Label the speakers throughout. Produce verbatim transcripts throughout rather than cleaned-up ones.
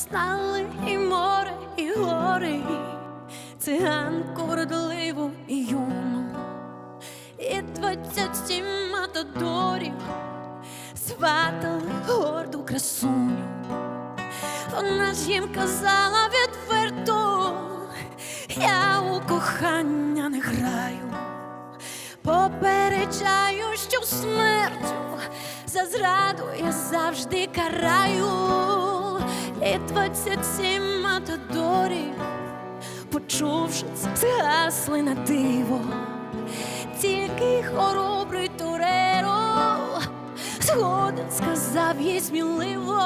Speaker 1: знали і море, і гори, циганку вродливу і юну, і двадцять сім матадорів сватали горду красуню. Вона ж їм казала відверто: я у кохання не граю, попереджаю, що смертю за зраду я завжди караю. І двадцять сім матадорів, почувши це, згасли на диво. Тільки хоробрий Тореро згоден сказав їй сміливо: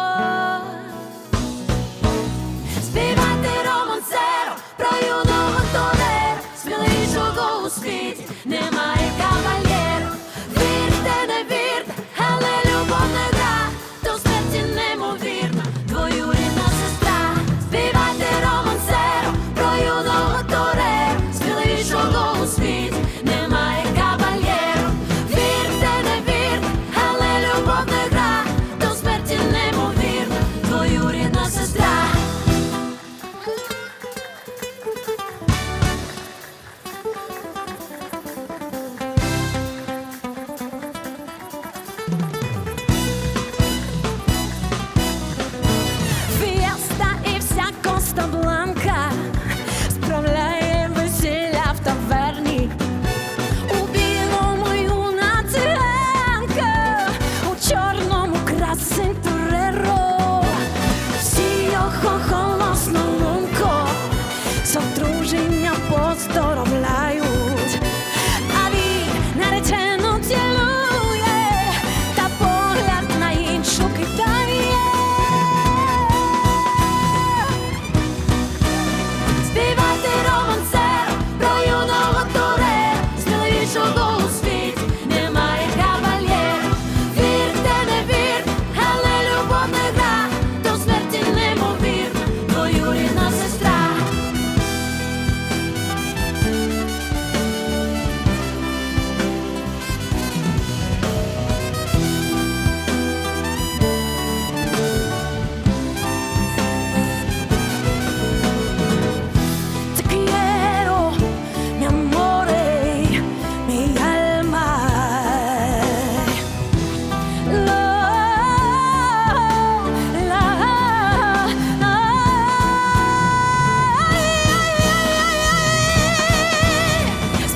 Speaker 1: співайте романсеро про юного Тореро, сміливішого у світі немає кавалєру. Вірте, не вірте, але любов не гра, до смерті неймовірна двоюрідна сестра. Співайте романсеро про юного Тореро, сміливішого у світі немає кавалєру. Вірте, не вірте, але любов не гра, до смерті неймовірна двоюрідна сестра. Коста-Бланка справляє весілля в таверні. У білому юна циганка, у чорному красень Тореро. Всі його голосно лунко з одруження поздоровляють, а він наречену цілує та погляд на іншу кидає. Співайте романсеро про юного Тореро, сміливішого у світі немає кавалєру. Вірте, не вірте, але любов не гра, до смерті неймовірна двоюрідна сестра.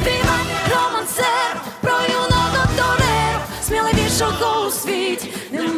Speaker 1: Сміливішого у світі